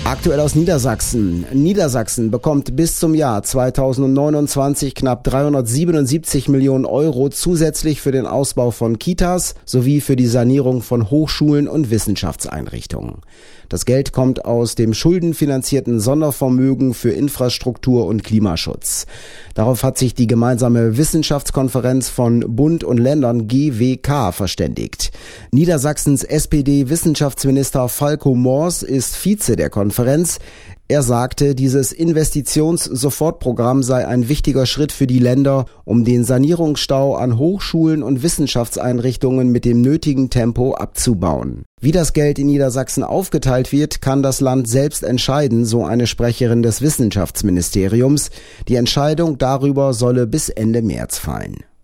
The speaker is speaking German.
Aktuell aus Niedersachsen. Niedersachsen bekommt bis zum Jahr 2029 knapp 377 Millionen Euro zusätzlich für den Ausbau von Kitas sowie für die Sanierung von Hochschulen und Wissenschaftseinrichtungen. Das Geld kommt aus dem schuldenfinanzierten Sondervermögen für Infrastruktur und Klimaschutz. Darauf hat sich die gemeinsame Wissenschaftskonferenz von Bund und Ländern GWK verständigt. Niedersachsens SPD-Wissenschaftsminister Falco Moors ist Vize der Konferenz. Er sagte, dieses Investitions-Sofortprogramm sei ein wichtiger Schritt für die Länder, um den Sanierungsstau an Hochschulen und Wissenschaftseinrichtungen mit dem nötigen Tempo abzubauen. Wie das Geld in Niedersachsen aufgeteilt wird, kann das Land selbst entscheiden, so eine Sprecherin des Wissenschaftsministeriums. Die Entscheidung darüber solle bis Ende März fallen.